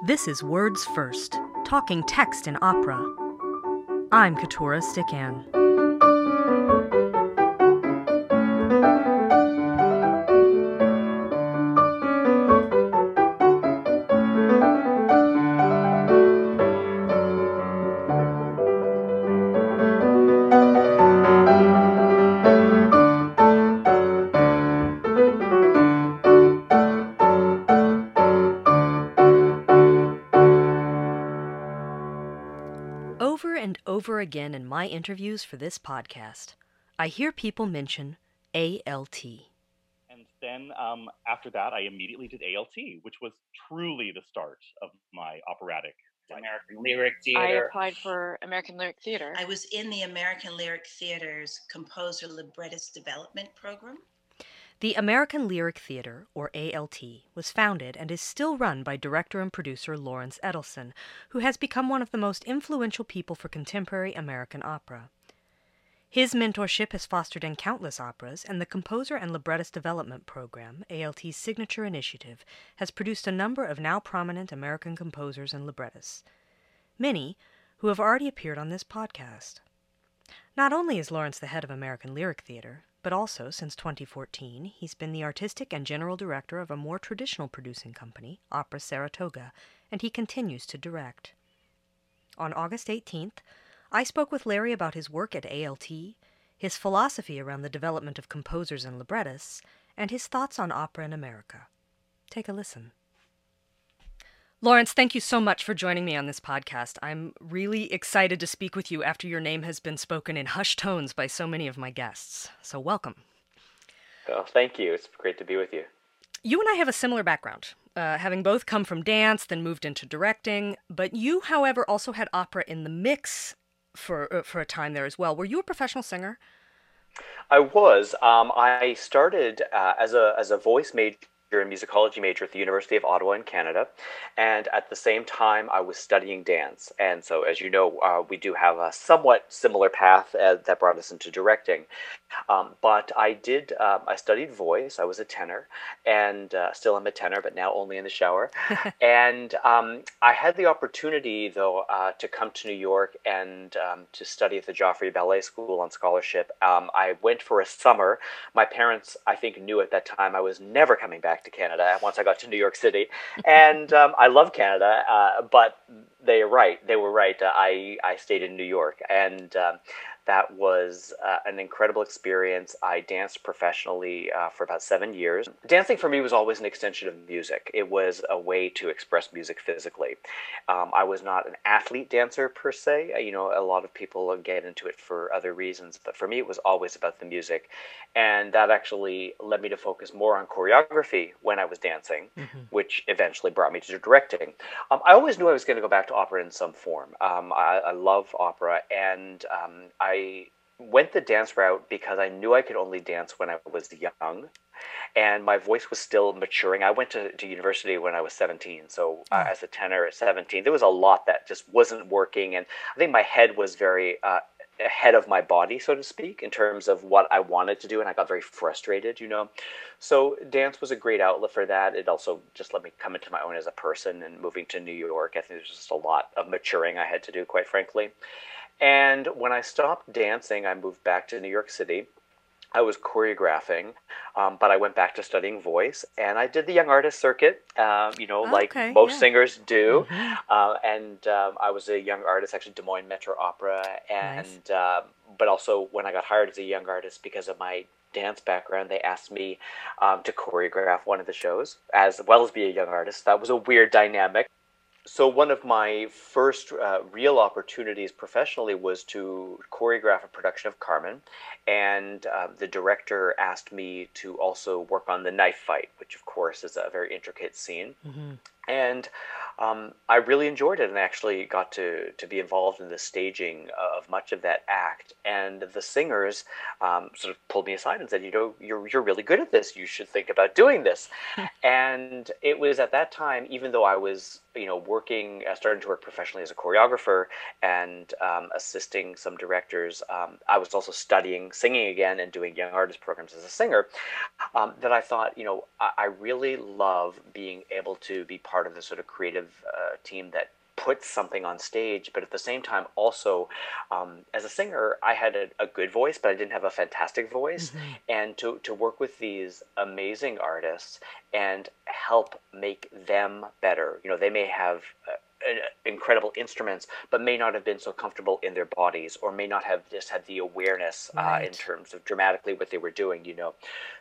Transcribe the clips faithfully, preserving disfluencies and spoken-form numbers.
This is Words First, talking text in opera. I'm Keturah Stickan. Over and over again in my interviews for this podcast, I hear people mention A L T. And then um, after that, I immediately did A L T, which was truly the start of my operatic life. American Lyric I Theater. applied for American Lyric Theater. I was in the American Lyric Theater's Composer Librettist Development Program. The American Lyric Theater, or A L T, was founded and is still run by director and producer Lawrence Edelson, who has become one of the most influential people for contemporary American opera. His mentorship has fostered in countless operas, and the Composer and Librettist Development Program, A L T's signature initiative, has produced a number of now prominent American composers and librettists, many who have already appeared on this podcast. Not only is Lawrence the head of American Lyric Theater, but also, since twenty fourteen, he's been the artistic and general director of a more traditional producing company, Opera Saratoga, and he continues to direct. On August eighteenth, I spoke with Larry about his work at A L T, his philosophy around the development of composers and librettists, and his thoughts on opera in America. Take a listen. Lawrence, thank you so much for joining me on this podcast. I'm really excited to speak with you after your name has been spoken in hushed tones by so many of my guests. So welcome. Well, thank you. It's great to be with you. You and I have a similar background, uh, having both come from dance, then moved into directing. But you, however, also had opera in the mix for uh, for a time there as well. Were you a professional singer? I was. Um, I started uh, as a as a voice major and musicology major at the University of Ottawa in Canada, and at the same time I was studying dance. And so, as you know, uh, we do have a somewhat similar path uh, that brought us into directing. Um, but I did, um, I studied voice. I was a tenor, and uh, still am a tenor, but now only in the shower. and um, I had the opportunity, though, uh, to come to New York and um, to study at the Joffrey Ballet School on scholarship. Um, I went for a summer. My parents, I think, knew at that time I was never coming back to Canada once I got to New York City. And um, I love Canada, uh, but they're right. They were right. Uh, I, I stayed in New York, and um, that was uh, an incredible experience. I danced professionally uh, for about seven years. Dancing for me was always an extension of music. It was a way to express music physically. Um, I was not an athlete dancer per se. You know, a lot of people get into it for other reasons, but for me it was always about the music. And that actually led me to focus more on choreography when I was dancing, mm-hmm. which eventually brought me to directing. Um, I always knew I was going to go back to opera in some form. Um, I, I love opera, and um, I I went the dance route because I knew I could only dance when I was young, and my voice was still maturing. I went to, to university when I was seventeen, so uh, as a tenor at seventeen, there was a lot that just wasn't working, and I think my head was very uh, ahead of my body, so to speak, in terms of what I wanted to do, and I got very frustrated, you know. So dance was a great outlet for that. It also just let me come into my own as a person, and moving to New York, I think there's just a lot of maturing I had to do, quite frankly. And when I stopped dancing, I moved back to New York City. I was choreographing, um, but I went back to studying voice, and I did the young artist circuit, um, you know, oh, like okay, most yeah. singers do. Mm-hmm. Uh, and um, I was a young artist, actually, Des Moines Metro Opera, and nice. uh, but also when I got hired as a young artist because of my dance background, they asked me um, to choreograph one of the shows, as well as be a young artist. That was a weird dynamic. So one of my first uh, real opportunities professionally was to choreograph a production of Carmen, and uh, the director asked me to also work on the knife fight, which of course is a very intricate scene. Mm-hmm. And um, I really enjoyed it, and actually got to, to be involved in the staging of much of that act. And the singers um, sort of pulled me aside and said, you know, you're you're really good at this. You should think about doing this. And it was at that time, even though I was, you know, working, uh, starting to work professionally as a choreographer and um, assisting some directors, um, I was also studying singing again and doing young artist programs as a singer, um, that I thought, you know, I, I really love being able to be part part of the sort of creative uh, team that puts something on stage, but at the same time also um, as a singer I had a, a good voice, but I didn't have a fantastic voice. Mm-hmm. And to, to work with these amazing artists and help make them better, you know, they may have uh, incredible instruments but may not have been so comfortable in their bodies, or may not have just had the awareness right. uh, in terms of dramatically what they were doing, you know.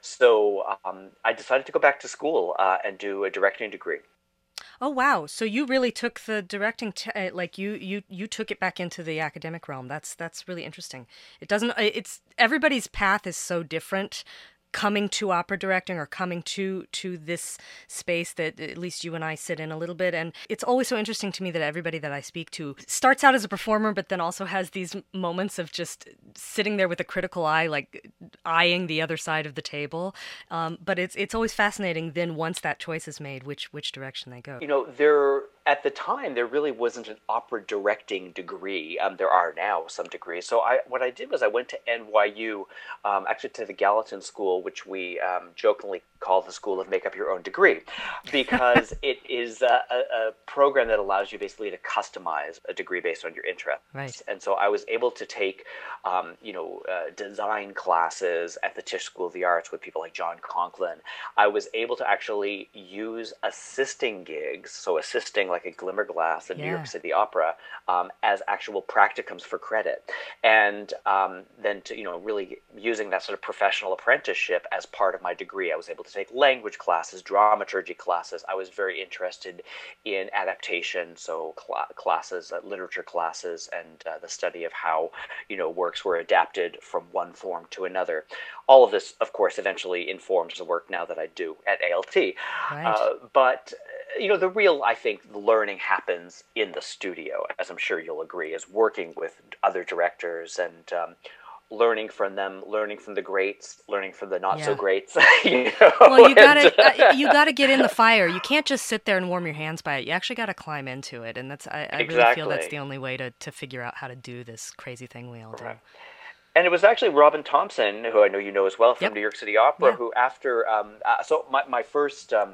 So um, I decided to go back to school uh, and do a directing degree. Oh wow! So you really took the directing, t- uh, like you you you took it back into the academic realm. That's that's really interesting. It doesn't. It's everybody's path is so different. Coming to opera directing or coming to to this space that at least you and I sit in a little bit, and it's always so interesting to me that everybody that I speak to starts out as a performer, but then also has these moments of just sitting there with a critical eye, like eyeing the other side of the table. Um, but it's it's always fascinating. Then once that choice is made, which which direction they go. You know, there at the time there really wasn't an opera directing degree. Um, there are now some degrees. So I what I did was I went to N Y U, um, actually to the Gallatin School, which we um, jokingly call the School of Make Up Your Own Degree, because it is a, a, a program that allows you basically to customize a degree based on your interests. Right. And so I was able to take, um, you know, uh, design classes at the Tisch School of the Arts with people like John Conklin. I was able to actually use assisting gigs, so assisting like a Glimmerglass in Yeah. New York City Opera, um, as actual practicums for credit. And um, then to, you know, really using that sort of professional apprenticeship as part of my degree. I was able to take language classes, dramaturgy classes. I was very interested in adaptation, so cl- classes, uh, literature classes, and uh, the study of how, you know, works were adapted from one form to another. All of this, of course, eventually informs the work now that I do at A L T. Right. Uh, but, you know, the real, I think, learning happens in the studio, as I'm sure you'll agree, is working with other directors and um, learning from them, learning from the greats, learning from the not Yeah. so greats. You know? Well, you gotta And, uh, you gotta get in the fire. You can't just sit there and warm your hands by it. You actually gotta climb into it, and that's I, I really feel that's Exactly. the only way to, to figure out how to do this crazy thing we all do. Right. And it was actually Robin Thompson, who I know you know as well from Yep. New York City Opera, Yeah. who after, um, uh, so my, my first um,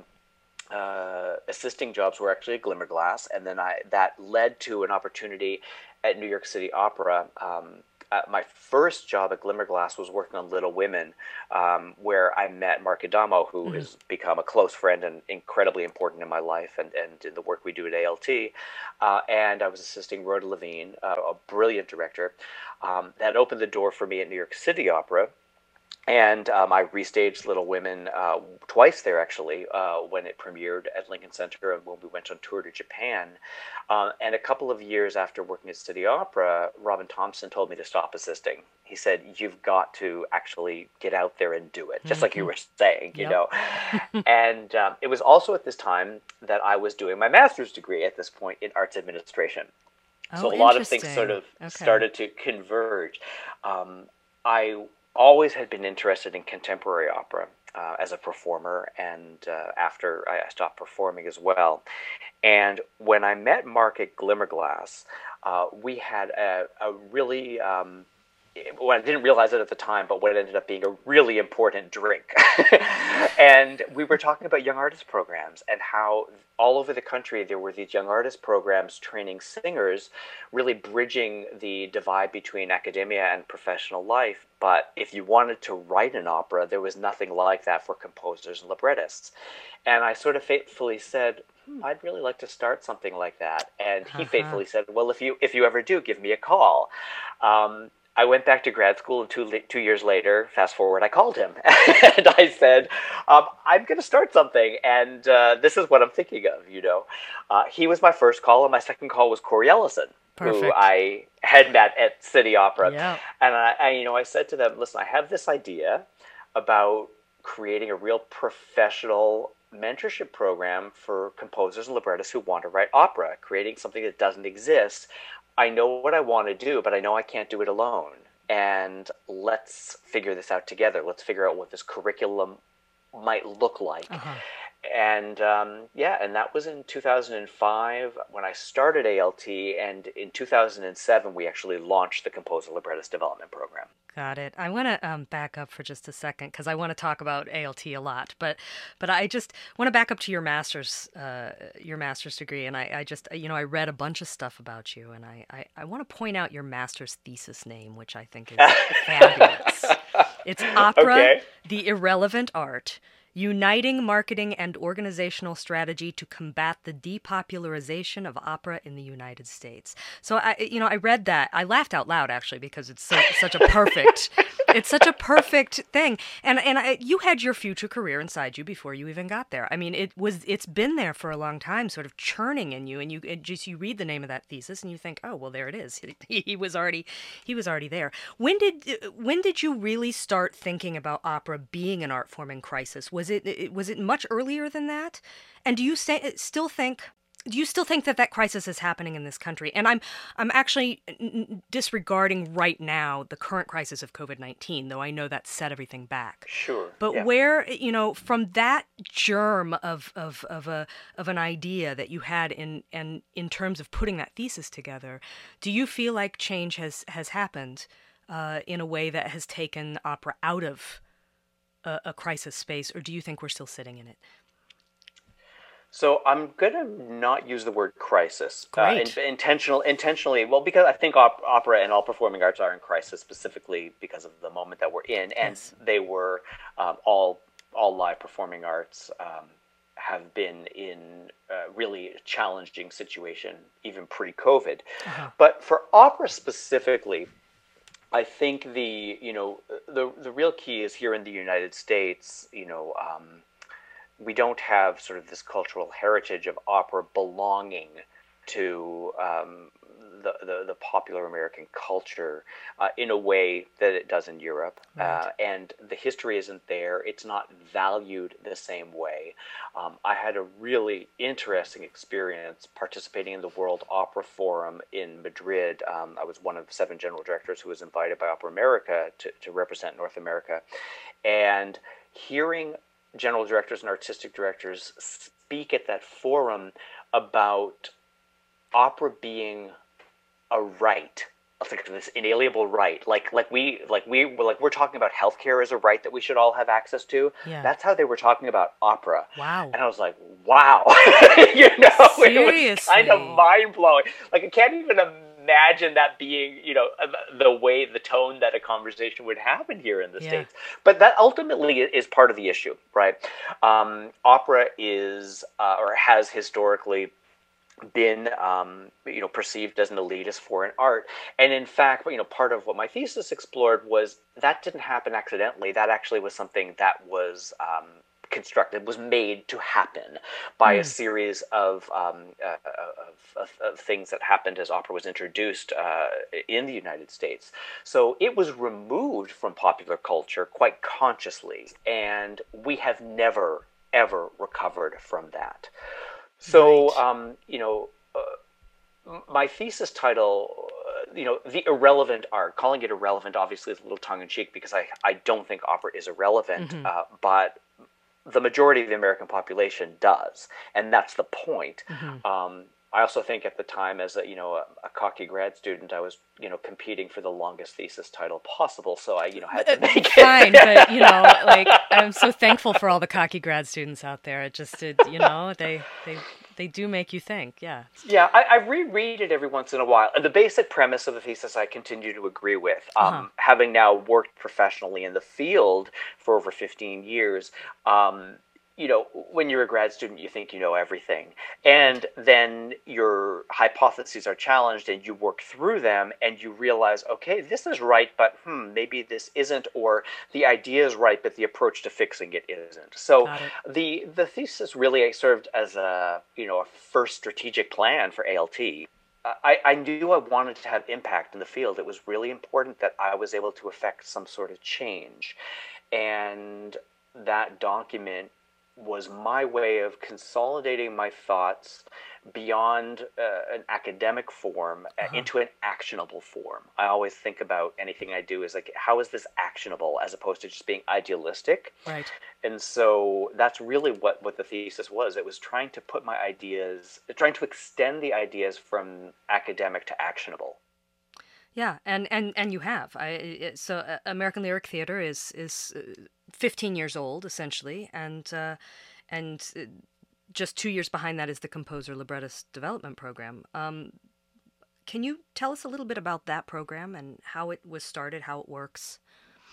uh, assisting jobs were actually at Glimmerglass, and then I that led to an opportunity at New York City Opera. Um, uh, my first job at Glimmerglass was working on Little Women, um, where I met Mark Adamo, who Mhm. has become a close friend and incredibly important in my life and, and in the work we do at A L T. Uh, and I was assisting Rhoda Levine, uh, a brilliant director. Um, that opened the door for me at New York City Opera. And um, I restaged Little Women uh, twice there, actually, uh, when it premiered at Lincoln Center and when we went on tour to Japan. Uh, and a couple of years after working at City Opera, Robin Thompson told me to stop assisting. He said, you've got to actually get out there and do it, just like you were saying, you Yep. know. And um, it was also at this time that I was doing my master's degree at this point in arts administration. So Oh, a lot of things interesting. sort of Okay. started to converge. Um, I always had been interested in contemporary opera uh, as a performer, and uh, after I stopped performing as well. And when I met Mark at Glimmerglass, uh, we had a, a really, um, well, I didn't realize it at the time, but what ended up being a really important drink. And we were talking about young artist programs and how all over the country there were these young artist programs training singers, really bridging the divide between academia and professional life. But if you wanted to write an opera, there was nothing like that for composers and librettists. And I sort of faithfully said, hmm, I'd really like to start something like that. And he Uh-huh. faithfully said, well, if you if you ever do, give me a call. Um, I went back to grad school, and two, two years later, fast forward, I called him. And I said, um, I'm going to start something, and uh, this is what I'm thinking of, you know. Uh, he was my first call, and my second call was Corey Ellison, who Perfect. I had met at City Opera. Yeah. And I, I, you know, I said to them, listen, I have this idea about creating a real professional mentorship program for composers and librettists who want to write opera, creating something that doesn't exist. I know what I want to do, but I know I can't do it alone. And let's figure this out together. Let's figure out what this curriculum might look like. Uh-huh. and um, yeah, and that was in two thousand five when I started A L T, and in two thousand seven we actually launched the Composer Librettist Development Program. Got it. I want to um, back up for just a second because I want to talk about A L T a lot, but but I just want to back up to your master's uh, your master's degree, and I, I just you know I read a bunch of stuff about you, and I, I, I want to point out your master's thesis name, which I think is fabulous. It's Opera, Okay. the Irrelevant Art, Uniting Marketing and Organizational Strategy to Combat the Depopularization of Opera in the United States. So I, you know, I read that. I laughed out loud actually because it's so, such a perfect, it's such a perfect thing. And and I, you had your future career inside you before you even got there. I mean, it was, it's been there for a long time, sort of churning in you. And you it just you read the name of that thesis and you think, oh well, there it is. He, he was already, he was already there. When did when did you really start thinking about opera being an art form in crisis? Was it, it was it much earlier than that? And do you say, still think do you still think that that crisis is happening in this country? And I'm I'm actually disregarding right now the current crisis of COVID nineteen, though I know that set everything back. Sure. But yeah. where, you know, from that germ of of of a of an idea that you had in and in terms of putting that thesis together, do you feel like change has has happened uh, in a way that has taken opera out of A, a crisis space, or do you think we're still sitting in it? So I'm gonna not use the word crisis. Great. Uh, in, intentional, intentionally, well, because I think op- opera and all performing arts are in crisis specifically because of the moment that we're in, and Yes. they were um, all all live performing arts um, have been in a really challenging situation even pre-COVID. Uh-huh. But for opera specifically, I think the you know the the real key is here in the United States. You know, um, we don't have sort of this cultural heritage of opera belonging to um, the, the the popular American culture uh, in a way that it does in Europe, Right. uh, and the history isn't there. It's not valued the same way. Um, I had a really interesting experience participating in the World Opera Forum in Madrid. Um, I was one of seven general directors who was invited by Opera America to, to represent North America. And hearing general directors and artistic directors speak at that forum about opera being a right, like this inalienable right, like like we like we were like we're talking about healthcare as a right that we should all have access to. Yeah. That's how they were talking about opera. Wow. And I was like, wow, you know, it was Seriously. kind of mind blowing. Like I can't even imagine that being, you know, the way, the tone that a conversation would happen here in the Yeah. States. But that ultimately is part of the issue, right? Um, opera is uh, or has historically been um, you know perceived as an elitist foreign art, and in fact, you know, part of what my thesis explored was that didn't happen accidentally. That actually was something that was um, constructed, was made to happen by Mm. a series of, um, uh, of, of of things that happened as opera was introduced uh, in the United States. So it was removed from popular culture quite consciously, and we have never ever recovered from that. So, Right. um, you know, uh, my thesis title, uh, you know, the irrelevant art, calling it irrelevant obviously is a little tongue-in-cheek because I, I don't think opera is irrelevant, Mhm. uh, but the majority of the American population does, and that's the point. Mhm. Um, I also think at the time, as a you know a, a cocky grad student, I was you know competing for the longest thesis title possible, so I you know had to make it. Fine, but you know, like I'm so thankful for all the cocky grad students out there. It just, it, you know, they they they do make you think. Yeah. Yeah, I, I reread it every once in a while. And the basic premise of the thesis I continue to agree with. Um, Uh-huh. Having now worked professionally in the field for over fifteen years, um, you know, when you're a grad student, you think you know everything. And then your hypotheses are challenged and you work through them and you realize, okay, this is right, but hmm, maybe this isn't, or the idea is right, but the approach to fixing it isn't. So Got it. the the thesis really served as a, you know, a first strategic plan for A L T. I, I knew I wanted to have impact in the field. It was really important that I was able to affect some sort of change. And that document was my way of consolidating my thoughts beyond uh, an academic form uh, Uh-huh. into an actionable form. I always think about anything I do is like, how is this actionable, as opposed to just being idealistic. Right. And so that's really what, what the thesis was. It was trying to put my ideas, trying to extend the ideas from academic to actionable. Yeah, and, and, and you have. I it, so uh, American Lyric Theater is is uh, fifteen years old essentially, and uh, and uh, just two years behind that is the Composer Librettist Development Program. Um, can you tell us a little bit about that program and how it was started, how it works?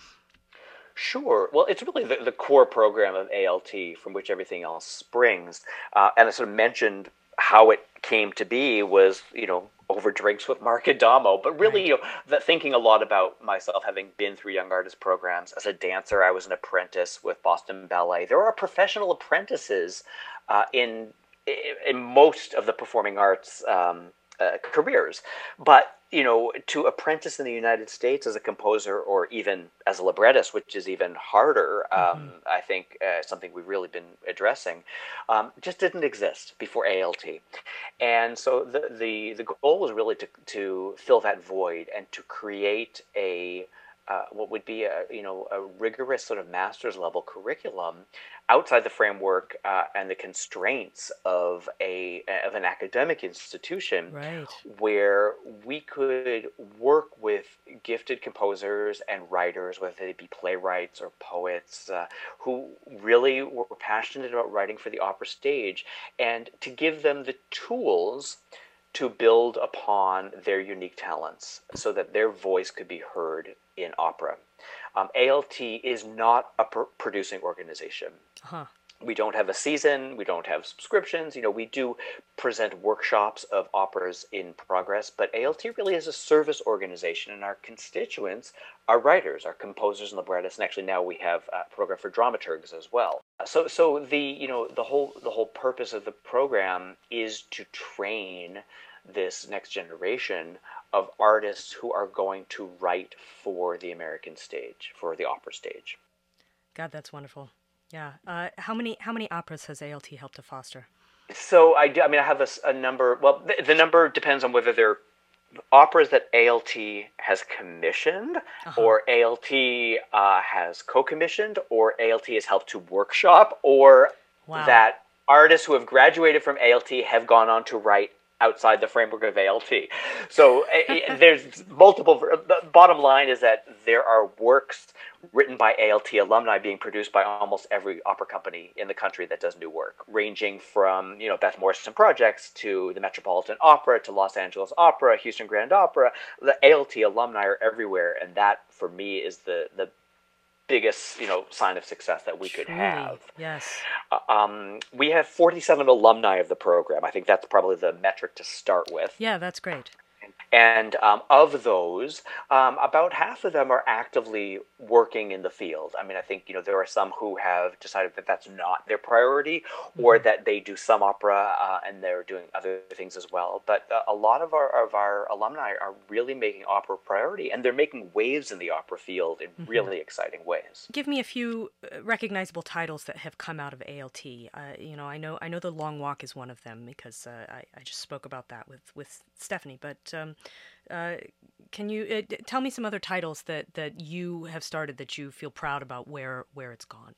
Sure. Well, it's really the, the core program of A L T from which everything else springs. Uh, and I sort of mentioned how it came to be was, you know, over drinks with Mark Adamo. But really, Right. you know, the, thinking a lot about myself, having been through young artist programs. As a dancer, I was an apprentice with Boston Ballet. There are professional apprentices uh, in in most of the performing arts um, uh, careers. But you know, to apprentice in the United States as a composer or even as a librettist, which is even harder, um, Mm-hmm. I think uh, something we've really been addressing, um, just didn't exist before A L T. And so the, the, the goal was really to, to fill that void and to create a uh, what would be a you know a rigorous sort of master's level curriculum outside the framework uh, and the constraints of a of an academic institution, Right. where we could work with gifted composers and writers, whether they be playwrights or poets, uh, who really were passionate about writing for the opera stage, and to give them the tools to build upon their unique talents so that their voice could be heard in opera. Um, A L T is not a pr- producing organization. Huh. We don't have a season. We don't have subscriptions. You know, we do present workshops of operas in progress, but A L T really is a service organization, and our constituents are writers, our composers and librettists, and actually now we have a program for dramaturgs as well. So, so the you know the whole the whole purpose of the program is to train this next generation of artists who are going to write for the American stage, for the opera stage. God, that's wonderful. Yeah. Uh, how many how many operas has A L T helped to foster? So I, do, I mean, I have a, a number. Well, the, the number depends on whether they're operas that A L T has commissioned, Uh-huh. or A L T uh, has co-commissioned, or A L T has helped to workshop, or Wow. that artists who have graduated from A L T have gone on to write outside the framework of A L T. So uh, there's multiple. The bottom line is that there are works written by A L T alumni being produced by almost every opera company in the country that does new work, ranging from, you know, Beth Morrison Projects to the Metropolitan Opera to Los Angeles Opera, Houston Grand Opera. The A L T alumni are everywhere, and that for me is the the biggest, you know, sign of success that we could Truly. have. Yes. Uh, um, we have forty-seven alumni of the program. I think that's probably the metric to start with. Yeah, that's great. And um, of those, um, about half of them are actively working in the field. I mean, I think, you know, there are some who have decided that that's not their priority, or Mm-hmm. that they do some opera uh, and they're doing other things as well. But uh, a lot of our of our alumni are really making opera a priority, and they're making waves in the opera field in Mm-hmm. really exciting ways. Give me a few uh, recognizable titles that have come out of A L T. Uh, you know, I know I know The Long Walk is one of them because uh, I, I just spoke about that with, with Stephanie. But um, uh, can you uh, d- tell me some other titles that, that you have started that you feel proud about where where it's gone?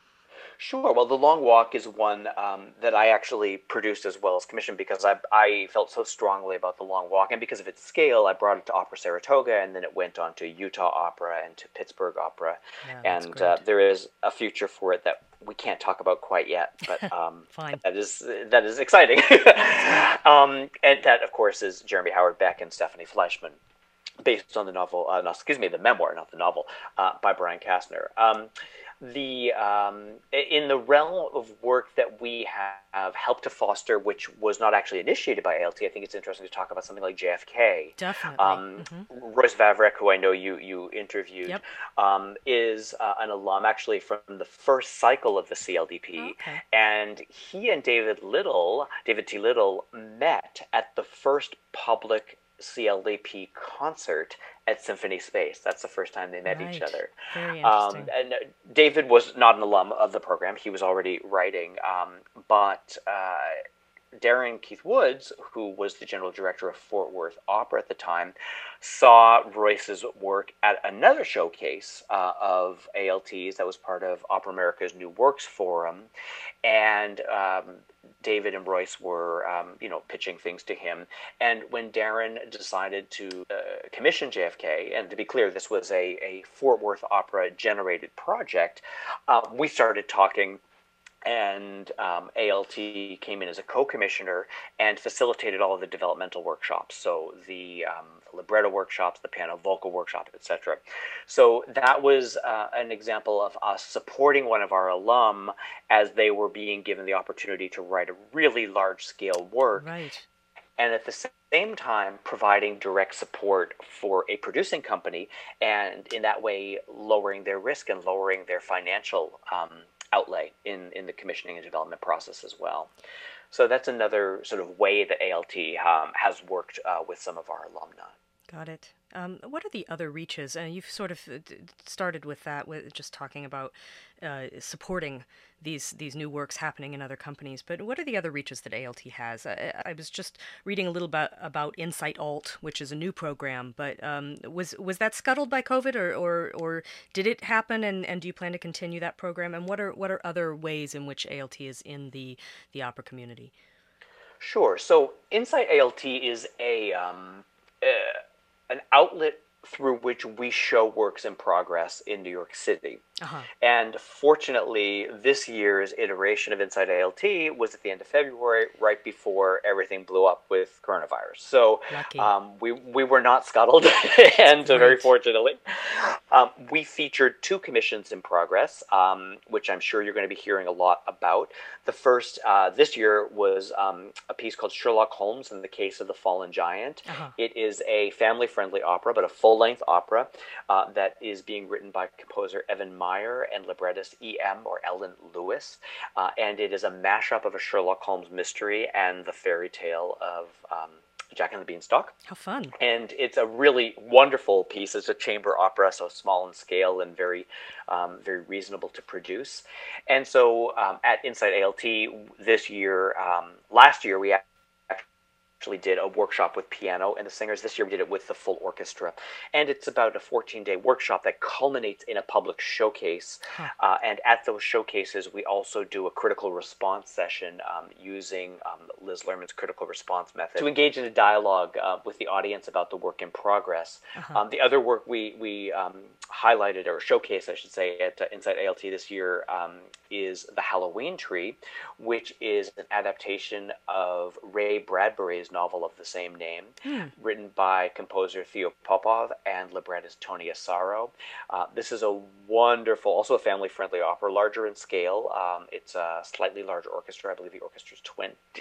Sure. Well, The Long Walk is one um, that I actually produced as well as commissioned, because I, I felt so strongly about The Long Walk, and because of its scale, I brought it to Opera Saratoga, and then it went on to Utah Opera and to Pittsburgh Opera. Yeah, that's And great. uh, there is a future for it that we can't talk about quite yet, but um, Fine. that is that is exciting. um, and that, of course, is Jeremy Howard Beck and Stephanie Fleischman, based on the novel, uh, no, excuse me, the memoir, not the novel, uh, by Brian Kastner. Um, the um, in the realm of work that we have helped to foster, which was not actually initiated by A L T, I think it's interesting to talk about something like J F K. Definitely. Um, Mhm. Royce Vavrek, who I know you you interviewed, Yep. um, is uh, an alum actually from the first cycle of the C L D P, Okay. and he and David Little, David T. Little, met at the first public C L A P concert at Symphony Space. That's the first time they met Right. each other. Very Um, interesting. and David was not an alum of the program. He was already writing. Um, but uh, Darren Keith Woods, who was the general director of Fort Worth Opera at the time, saw Royce's work at another showcase uh, of A L Ts that was part of Opera America's New Works Forum. And um, David and Royce were, um, you know, pitching things to him. And when Darren decided to uh, commission J F K, and to be clear, this was a, a Fort Worth Opera generated project, uh, we started talking. And um, A L T came in as a co-commissioner and facilitated all of the developmental workshops. So the, um, the libretto workshops, the piano vocal workshop, et cetera. So that was uh, an example of us supporting one of our alum as they were being given the opportunity to write a really large-scale work. Right. And at the same time providing direct support for a producing company, and in that way lowering their risk and lowering their financial um, outlay in, in the commissioning and development process as well. So that's another sort of way that A L T um, has worked uh, with some of our alumni. Got it. Um, what are the other reaches? Uh, you've sort of uh, started with that, with just talking about uh, supporting these these new works happening in other companies. But what are the other reaches that A L T has? I, I was just reading a little bit about Insight Alt, which is a new program. But um, was was that scuttled by COVID, or, or or did it happen? And, and do you plan to continue that program? And what are what are other ways in which A L T is in the the opera community? Sure. So Insight A L T is a um, uh, an outlet through which we show works in progress in New York City. Uh-huh. And fortunately, this year's iteration of Insight A L T was at the end of February, right before everything blew up with coronavirus. So um, we we were not scuttled, and right. very fortunately. Um, we featured two commissions in progress, um, which I'm sure you're going to be hearing a lot about. The first uh, this year was um, a piece called Sherlock Holmes and the Case of the Fallen Giant. Uh-huh. It is a family-friendly opera, but a full-length opera uh, that is being written by composer Evan Meyer and librettist E M or Ellen Lewis. Uh, and it is a mashup of a Sherlock Holmes mystery and the fairy tale of um, Jack and the Beanstalk. How fun. And it's a really wonderful piece. It's a chamber opera, so small in scale and very um, very reasonable to produce. And so um, at Insight A L T this year, um, last year we actually did a workshop with piano and the singers. This year we did it with the full orchestra. And it's about a fourteen-day workshop that culminates in a public showcase. Huh. Uh, and at those showcases, we also do a critical response session um, using um, Liz Lerman's critical response method to engage in a dialogue uh, with the audience about the work in progress. Uh-huh. Um, the other work we, we um, highlighted, or showcased, I should say, at uh, Insight A L T this year um, is The Halloween Tree, which is an adaptation of Ray Bradbury's novel of the same name, hmm. written by composer Theo Popov and librettist Tony Asaro. Uh, this is a wonderful, also a family-friendly opera, larger in scale. Um, it's a slightly larger orchestra. I believe the orchestra is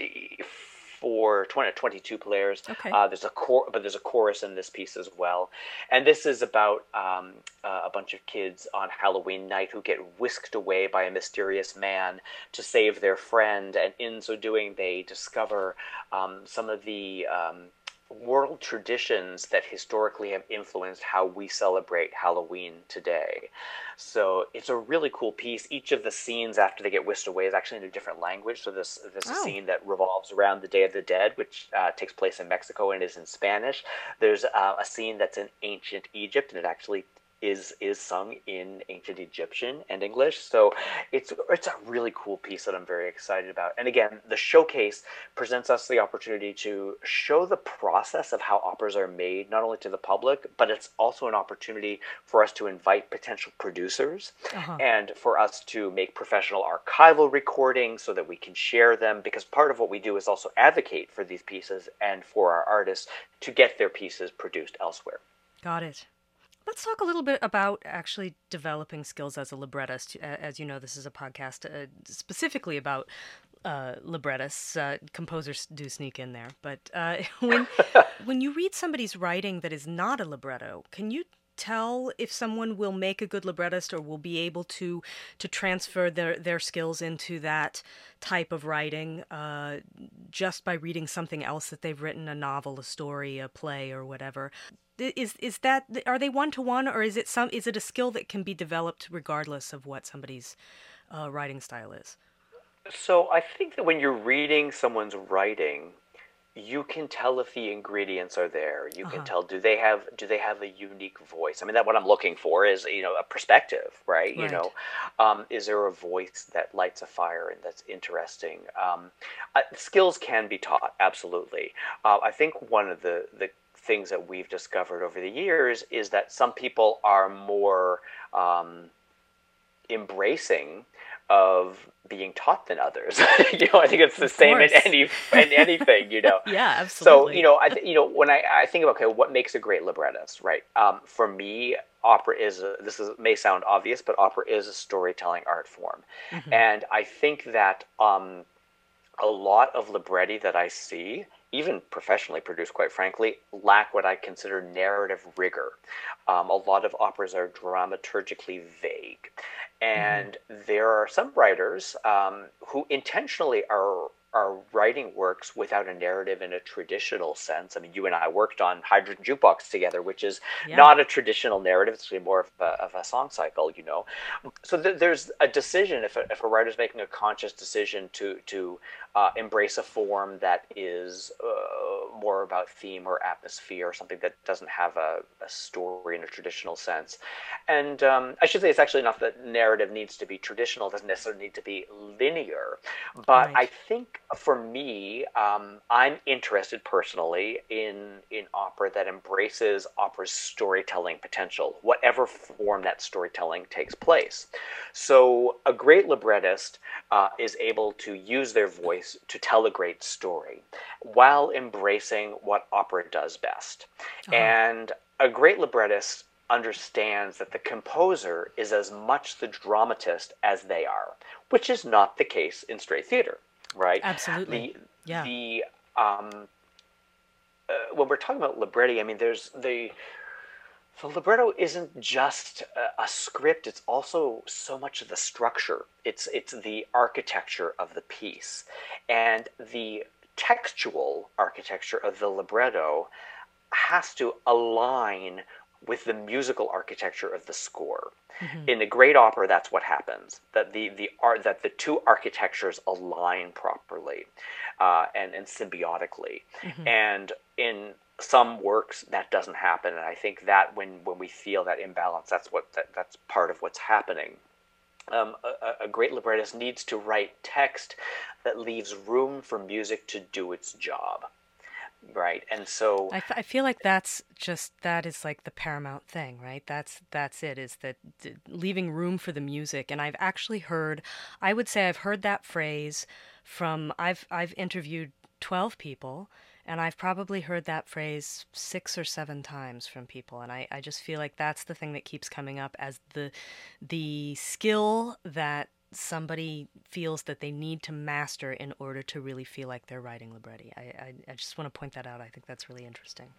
twenty-four, twenty, twenty-two players. Okay. Uh, there's a cor- but there's a chorus in this piece as well. And this is about um, uh, a bunch of kids on Halloween night who get whisked away by a mysterious man to save their friend. And in so doing, they discover um, some of the um, world traditions that historically have influenced how we celebrate Halloween today. So it's a really cool piece. Each of the scenes after they get whisked away is actually in a different language. So this this oh. scene that revolves around the Day of the Dead, which uh, takes place in Mexico and is in Spanish. There's uh, a scene that's in ancient Egypt, and it actually is is sung in ancient Egyptian and English. So it's it's a really cool piece that I'm very excited about. And again, the showcase presents us the opportunity to show the process of how operas are made, not only to the public, but it's also an opportunity for us to invite potential producers uh-huh. and for us to make professional archival recordings so that we can share them, because part of what we do is also advocate for these pieces and for our artists to get their pieces produced elsewhere. Got it. Let's talk a little bit about actually developing skills as a librettist. As you know, this is a podcast uh, specifically about uh, librettists. Uh, composers do sneak in there. But uh, when when you read somebody's writing that is not a libretto, can you tell if someone will make a good librettist or will be able to to transfer their their skills into that type of writing uh, just by reading something else that they've written, a novel, a story, a play, or whatever? Is is that, are they one to one, or is it some is it a skill that can be developed regardless of what somebody's uh, writing style is? So I think that when you're reading someone's writing, you can tell if the ingredients are there. You can Uh-huh. tell, do they have do they have a unique voice? I mean, that what I'm looking for is, you know, a perspective, right? You Right. know, um, is there a voice that lights a fire and that's interesting? Um, uh, skills can be taught, absolutely. Uh, I think one of the the things that we've discovered over the years is that some people are more um, embracing of being taught than others. You know, I think it's the Of same in course. any in anything. You know. Yeah, So absolutely. you know, I th- you know when I, I think about, okay, what makes a great librettist, right? Um, for me, opera is a, this is may sound obvious, but opera is a storytelling art form, Mhm. and I think that um, a lot of libretti that I see, even professionally produced, quite frankly, lack what I consider narrative rigor. Um, a lot of operas are dramaturgically vague. Mhm. And there are some writers um, who intentionally are are writing works without a narrative in a traditional sense. I mean, you and I worked on Hydrogen Jukebox together, which is Yeah. not a traditional narrative. It's really more of a, of a song cycle, you know. So th- there's a decision, if a, if a writer's making a conscious decision to to uh, embrace a form that is uh, more about theme or atmosphere, or something that doesn't have a, a story in a traditional sense. And um, I should say, it's actually not that narrative needs to be traditional, it doesn't necessarily need to be linear. But I Right. think for me, um, I'm interested personally in, in opera that embraces opera's storytelling potential, whatever form that storytelling takes place. So a great librettist uh, is able to use their voice to tell a great story while embracing what opera does best. Uh-huh. And a great librettist understands that the composer is as much the dramatist as they are, which is not the case in straight theater, right? Absolutely. The Yeah. the um, uh, when we're talking about libretti, I mean, there's the the libretto isn't just a, a script; it's also so much of the structure. It's it's the architecture of the piece, and the textual architecture of the libretto has to align with the musical architecture of the score. Mhm. In a great opera, that's what happens. That the the art that the two architectures align properly uh, and and symbiotically. Mhm. And in some works, that doesn't happen. And I think that when when we feel that imbalance, that's what that, that's part of what's happening. Um, a, a great librettist needs to write text that leaves room for music to do its job, right? And so, I, f- I feel like that's just that is like the paramount thing, right? That's that's it, is that d- leaving room for the music. And I've actually heard, I would say I've heard that phrase from I've I've interviewed twelve people, and I've probably heard that phrase six or seven times from people. And I, I just feel like that's the thing that keeps coming up as the the skill that somebody feels that they need to master in order to really feel like they're writing libretti. I, I, I just want to point that out. I think that's really interesting.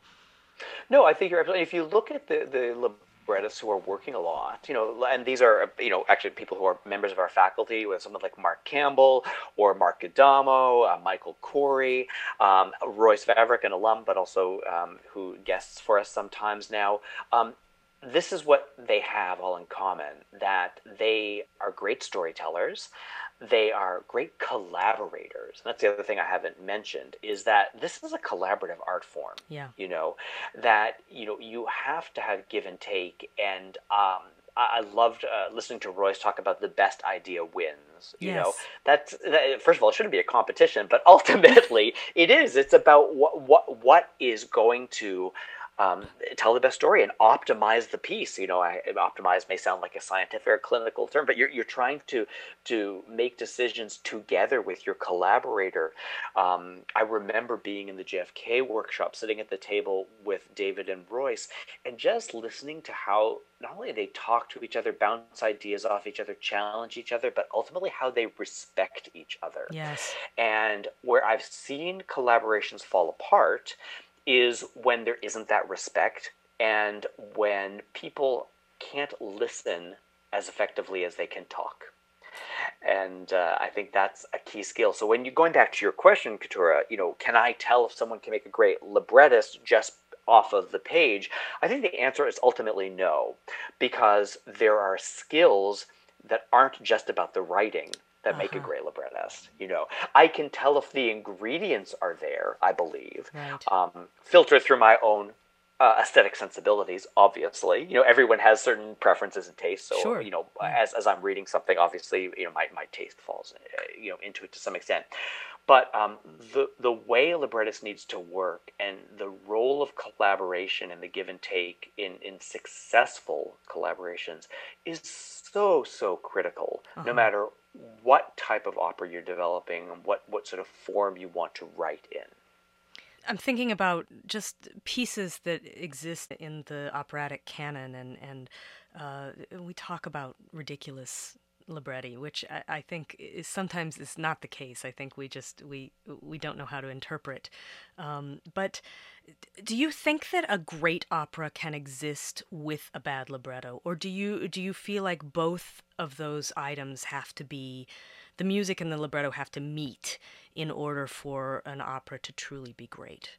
no, I think you're absolutely. If you look at the the librettists who are working a lot, you know, and these are, you know, actually people who are members of our faculty, with someone like Mark Campbell or Mark Adamo, uh, Michael Corey, um, Royce Vavrick, an alum, but also um, who guests for us sometimes now. Um, this is what they have all in common, that they are great storytellers, they are great collaborators. And that's the other thing I haven't mentioned, is that this is a collaborative art form. Yeah. You know, that you know you have to have give and take. And um, I, I loved uh, listening to Royce talk about the best idea wins. You know, Yes. that's that, first of all, it shouldn't be a competition, but ultimately it is. It's about what what what is going to um, tell the best story and optimize the piece. You know, I, optimize may sound like a scientific or clinical term, but you're you're trying to to make decisions together with your collaborator. Um, I remember being in the J F K workshop, sitting at the table with David and Royce, and just listening to how not only they talk to each other, bounce ideas off each other, challenge each other, but ultimately how they respect each other. Yes. And where I've seen collaborations fall apart is when there isn't that respect and when people can't listen as effectively as they can talk. And uh, I think that's a key skill. So when you're going back to your question, Keturah, you know, can I tell if someone can make a great librettist just off of the page? I think the answer is ultimately no, because there are skills that aren't just about the writing that make Uh-huh. a great librettist. You know, I can tell if the ingredients are there, I believe, Right. um, filtered through my own uh, aesthetic sensibilities, obviously. You know, everyone has certain preferences and tastes. So, Sure. you know, Yeah. as, as I'm reading something, obviously, you know, my, my taste falls, uh, you know, into it to some extent. But um, the, the way a librettist needs to work and the role of collaboration and the give and take in, in successful collaborations is so, so critical, Uh-huh. no matter what type of opera you're developing and what, what sort of form you want to write in. I'm thinking about just pieces that exist in the operatic canon, and and uh, we talk about ridiculous libretti, which I, I think is sometimes is not the case. I think we just we we don't know how to interpret. Um, but do you think that a great opera can exist with a bad libretto, or do you do you feel like both of those items have to be, the music and the libretto have to meet in order for an opera to truly be great?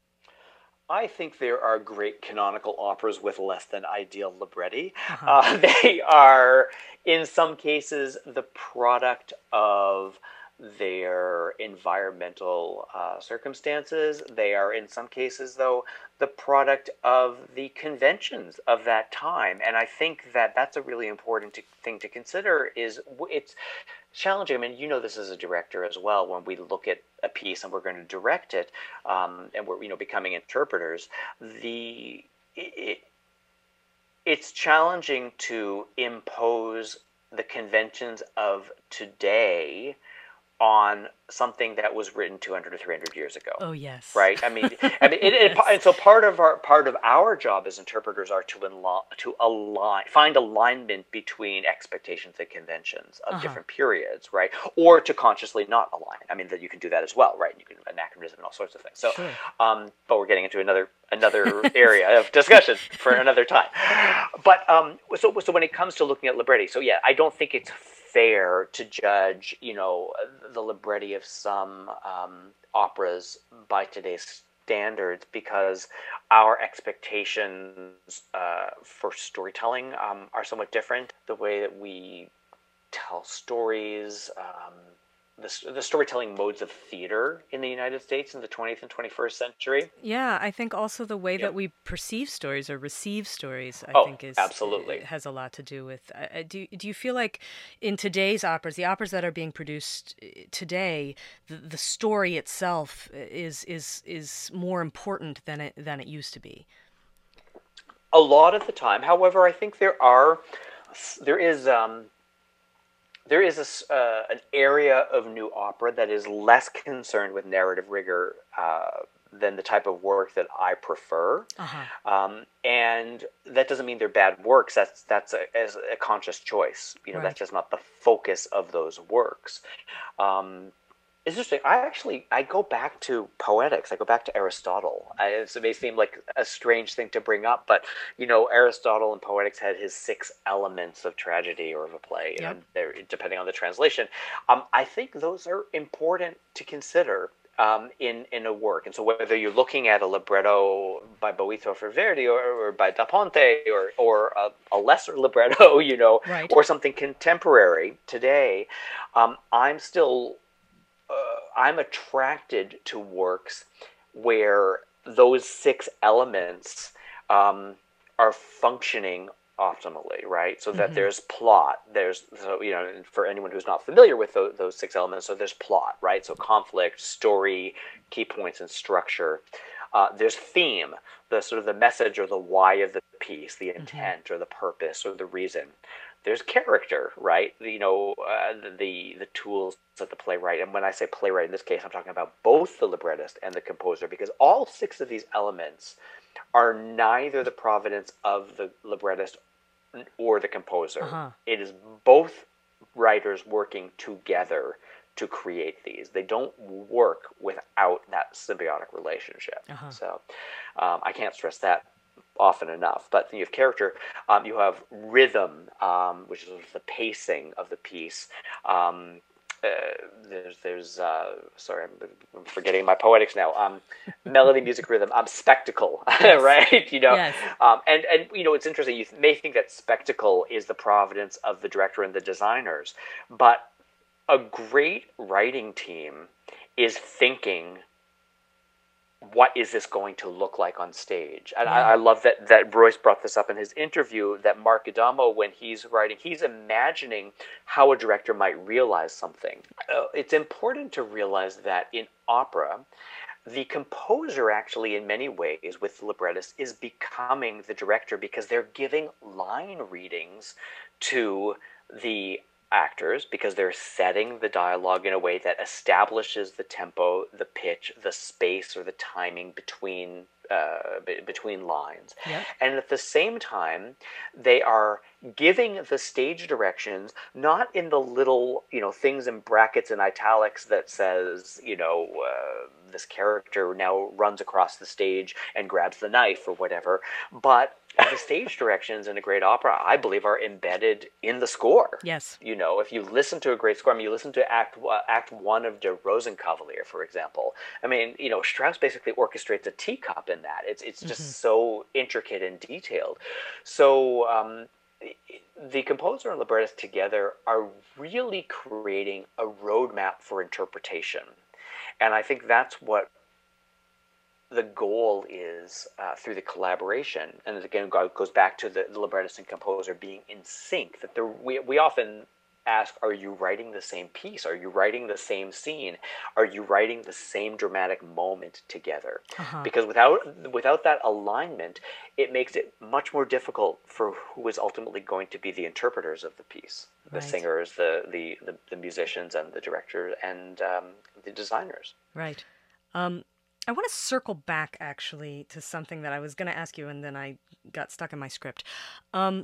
I think there are great canonical operas with less than ideal libretti. Uh-huh. Uh, they are, in some cases, the product of their environmental uh, circumstances. They are, in some cases, though, the product of the conventions of that time. And I think that that's a really important to, thing to consider. Is it's challenging. I mean, you know this as a director as well. When we look at a piece and we're going to direct it, um, and we're you know becoming interpreters, the it, it's challenging to impose the conventions of today on something that was written two hundred or three hundred years ago. Oh yes. Right. I mean, I mean, it, it, Yes. and so part of our part of our job as interpreters are to align, to align, find alignment between expectations and conventions of Uh-huh. different periods, right? Or to consciously not align. I mean, that you can do that as well, right? You can anachronism and all sorts of things. So, Sure. um, but we're getting into another another area of discussion for another time. But um, so so when it comes to looking at libretti, so yeah, I don't think it's fair to judge, you know, the libretti of some um, operas by today's standards, because our expectations uh, for storytelling um, are somewhat different. The way that we tell stories, um, the, the storytelling modes of theater in the United States in the twentieth and twenty-first century. Yeah, I think also the way Yep. that we perceive stories or receive stories, I Oh, think is absolutely. has a lot to do with. Uh, do do you feel like in today's operas, the operas that are being produced uh, today, the, the story itself is is is more important than it than it used to be? A lot of the time, however, I think there are there is um, there is a s uh, an area of new opera that is less concerned with narrative rigor uh, than the type of work that I prefer. Uh-huh. Um, and that doesn't mean they're bad works. That's that's a, as a conscious choice. You know, Right. that's just not the focus of those works. Um, it's interesting. I actually I go back to poetics. I go back to Aristotle. I, it's, it may seem like a strange thing to bring up, but you know, Aristotle in poetics had his six elements of tragedy or of a play. You Yep. know, they're, depending on the translation. Um, I think those are important to consider um, in in a work. And so whether you're looking at a libretto by Boito for Verdi or, or by Da Ponte or or a, a lesser libretto, you know, Right. or something contemporary today, um, I'm still uh, I'm attracted to works where those six elements um, are functioning optimally, right? So that Mhm. there's plot, there's, so, you know, for anyone who's not familiar with those, those six elements, so there's plot, right? So conflict, story, key points, and structure. Uh, there's theme, the sort of the message or the why of the piece, the intent or the purpose or the reason. There's character, right? You know, uh, the the tools of the playwright. And when I say playwright in this case, I'm talking about both the librettist and the composer, because all six of these elements are neither the providence of the librettist or the composer. Uh-huh. It is both writers working together to create these. They don't work without that symbiotic relationship. Uh-huh. So um, I can't stress that often enough. But then you have character, um, you have rhythm, um, which is sort of the pacing of the piece. Um, uh, there's, there's uh, sorry, I'm, I'm forgetting my poetics now. Um, melody, music, rhythm, um, spectacle, yes. Right? You know, yes. um, and and you know, it's interesting. You may think that spectacle is the providence of the director and the designers, but a great writing team is thinking, what is this going to look like on stage? And yeah. I, I love that, that Royce brought this up in his interview, that Mark Adamo, when he's writing, he's imagining how a director might realize something. Uh, it's important to realize that in opera, the composer actually, in many ways, with the librettist, is becoming the director, because they're giving line readings to the actors, because they're setting the dialogue in a way that establishes the tempo, the pitch, the space, or the timing between uh, b- between lines. Yep. And at the same time, they are giving the stage directions, not in the little, you know, things in brackets and italics that says, you know, uh, this character now runs across the stage and grabs the knife or whatever, but the stage directions in a great opera, I believe, are embedded in the score. Yes. You know, if you listen to a great score, I mean, you listen to Act uh, Act One of Der Rosenkavalier, for example. I mean, you know, Strauss basically orchestrates a teacup in that. It's it's just mm-hmm. so intricate and detailed. So um, the composer and librettist together are really creating a roadmap for interpretation, and I think that's what the goal is uh, through the collaboration. And again, it goes back to the, the librettist and composer being in sync. That we we often ask, are you writing the same piece? Are you writing the same scene? Are you writing the same dramatic moment together? Uh-huh. Because without without that alignment, it makes it much more difficult for who is ultimately going to be the interpreters of the piece, the right. singers, the, the the the musicians, and the director, and um, the designers. Right. Um, I want to circle back, actually, to something that I was going to ask you, and then I got stuck in my script. Um,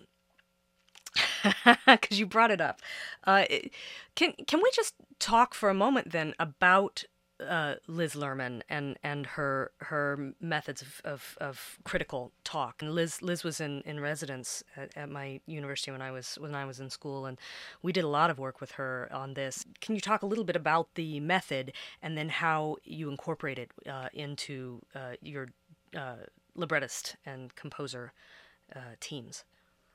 because you brought it up. Uh, can can we just talk for a moment, then, about uh, Liz Lerman and, and her her methods of, of, of critical talk? And Liz Liz was in, in residence at, at my university when I was when I was in school, and we did a lot of work with her on this. Can you talk a little bit about the method, and then how you incorporate it uh, into uh, your uh, librettist and composer uh, teams?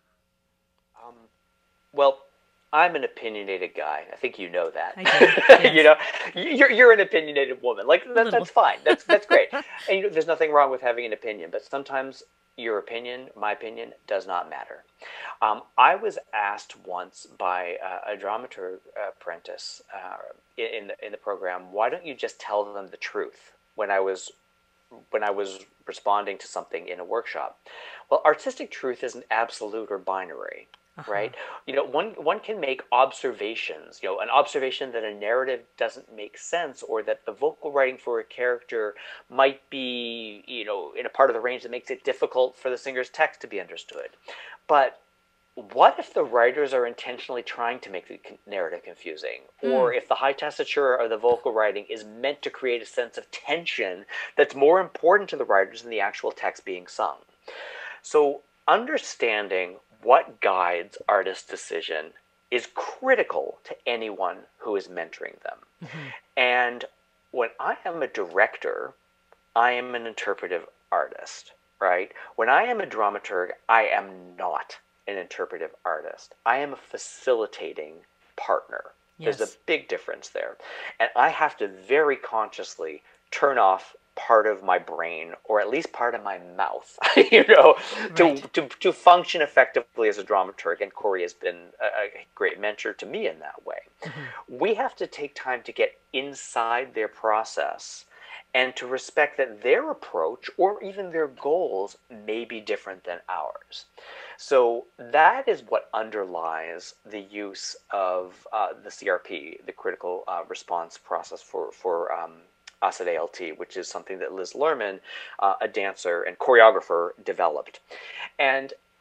Um, well, I'm an opinionated guy. I think you know that. I do. Yes. You know, you're you're an opinionated woman. Like that, that's fine. That's that's great. And you know, there's nothing wrong with having an opinion. But sometimes your opinion, my opinion, does not matter. Um, I was asked once by uh, a dramaturg apprentice uh, in the, in the program, why don't you just tell them the truth? When I was when I was responding to something in a workshop. Well, artistic truth isn't absolute or binary. Uh-huh. Right? You know, one one can make observations, you know, an observation that a narrative doesn't make sense, or that the vocal writing for a character might be, you know, in a part of the range that makes it difficult for the singer's text to be understood. But what if the writers are intentionally trying to make the narrative confusing? Mm. Or if the high tessiture of the vocal writing is meant to create a sense of tension that's more important to the writers than the actual text being sung? So understanding what guides artist decision is critical to anyone who is mentoring them. Mm-hmm. And when I am a director, I am an interpretive artist, right? When I am a dramaturg, I am not an interpretive artist. I am a facilitating partner. Yes. There's a big difference there. And I have to very consciously turn off part of my brain, or at least part of my mouth, you know, right. to, to to function effectively as a dramaturg. And Corey has been a, a great mentor to me in that way. Mm-hmm. We have to take time to get inside their process and to respect that their approach or even their goals may be different than ours. So that is what underlies the use of uh, the C R P, the critical uh, response process for, for um, us at A L T, which is something that Liz Lerman, uh, a dancer and choreographer, developed. And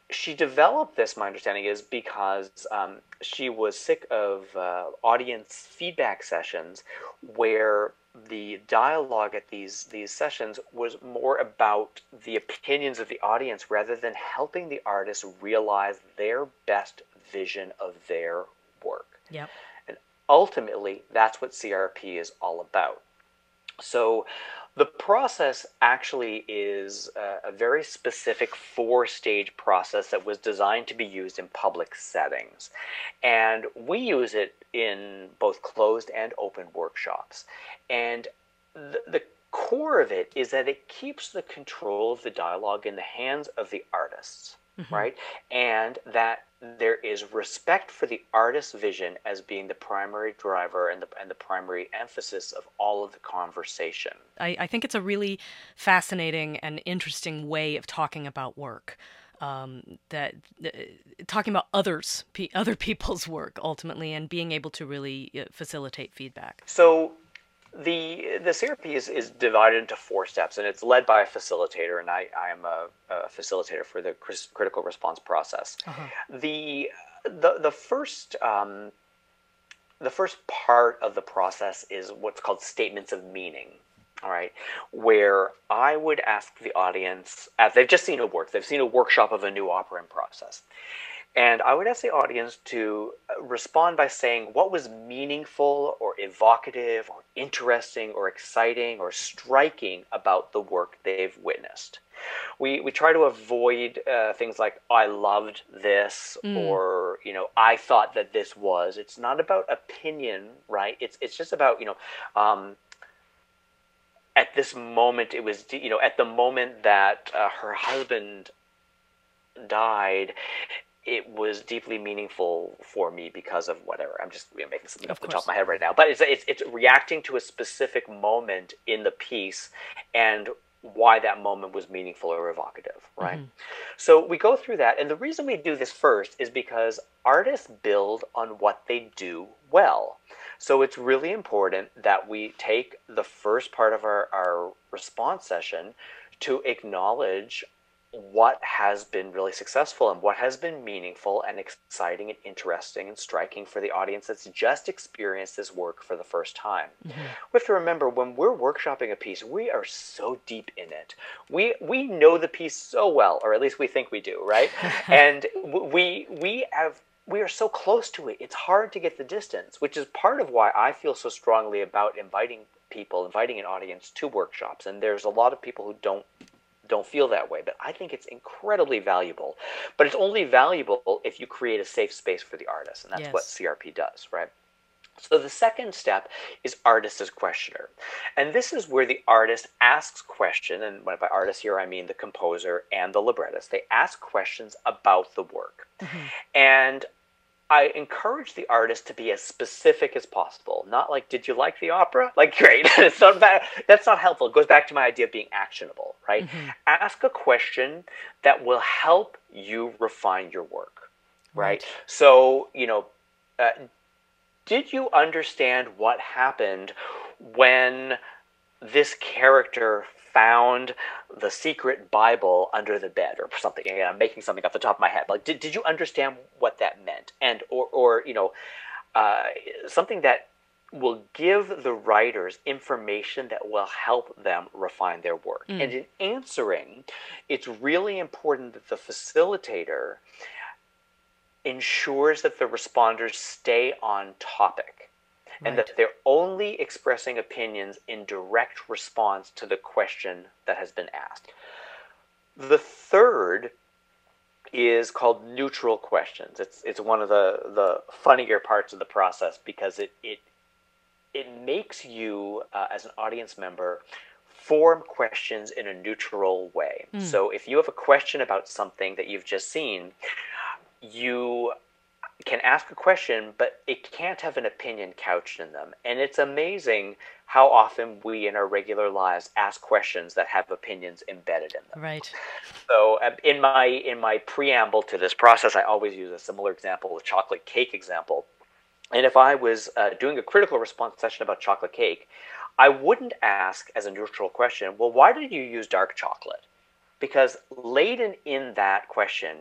she developed this, my understanding is, because um, she was sick of uh, audience feedback sessions where the dialogue at these these sessions was more about the opinions of the audience rather than helping the artist realize their best vision of their work. Yep. And ultimately, that's what C R P is all about. So the process actually is a, a very specific four-stage process that was designed to be used in public settings. And we use it in both closed and open workshops. And the, the core of it is that it keeps the control of the dialogue in the hands of the artists, mm-hmm. right? And that there is respect for the artist's vision as being the primary driver and the and the primary emphasis of all of the conversation. I, I think it's a really fascinating and interesting way of talking about work. Um, that uh, talking about others, pe- other people's work ultimately, and being able to really uh, facilitate feedback. So the the C R P is, is divided into four steps, and it's led by a facilitator, and I, I am a, a facilitator for the critical response process. Uh-huh. The the the first um, the first part of the process is what's called statements of meaning. All right, where I would ask the audience, uh, they've just seen a work, they've seen a workshop of a new opera in process. And I would ask the audience to respond by saying what was meaningful or evocative or interesting or exciting or striking about the work they've witnessed. We we try to avoid uh, things like, I loved this, mm. or, you know, I thought that this was. It's not about opinion, right? It's, it's just about, you know, um, at this moment, it was, you know, at the moment that uh, her husband died, it was deeply meaningful for me because of whatever. I'm just you know, making something off the top of my head right now. But it's, it's it's reacting to a specific moment in the piece and why that moment was meaningful or evocative, right? Mm-hmm. So we go through that. And the reason we do this first is because artists build on what they do well. So it's really important that we take the first part of our, our response session to acknowledge what has been really successful and what has been meaningful and exciting and interesting and striking for the audience that's just experienced this work for the first time. Mm-hmm. We have to remember, when we're workshopping a piece, we are so deep in it. We we know the piece so well, or at least we think we do, right? And we we have we are so close to it. It's hard to get the distance, which is part of why I feel so strongly about inviting people, inviting an audience to workshops. And there's a lot of people who don't don't feel that way, but I think it's incredibly valuable. But it's only valuable if you create a safe space for the artist, and that's yes. what C R P does, right? So the second step is artist as questioner. And this is where the artist asks questions, and by artist here I mean the composer and the librettist. They ask questions about the work. Mm-hmm. And I encourage the artist to be as specific as possible. Not like, did you like the opera? Like, great. It's not bad. That's not helpful. It goes back to my idea of being actionable, right? Mm-hmm. Ask a question that will help you refine your work, right? right. So, you know, uh, did you understand what happened when this character found the secret Bible under the bed or something? Again, I'm making something off the top of my head. Like, did, did you understand what that meant? And, or, or you know, uh, something that will give the writers information that will help them refine their work. Mm. And in answering, it's really important that the facilitator ensures that the responders stay on topic. And right. that they're only expressing opinions in direct response to the question that has been asked. The third is called neutral questions. It's it's one of the, the funnier parts of the process because it it it makes you uh, as an audience member form questions in a neutral way. Mm. So if you have a question about something that you've just seen, you can ask a question, but it can't have an opinion couched in them. And it's amazing how often we in our regular lives ask questions that have opinions embedded in them. Right. So uh, in my in my preamble to this process, I always use a similar example, the chocolate cake example. And if I was uh, doing a critical response session about chocolate cake, I wouldn't ask as a neutral question, well, why did you use dark chocolate? Because laden in that question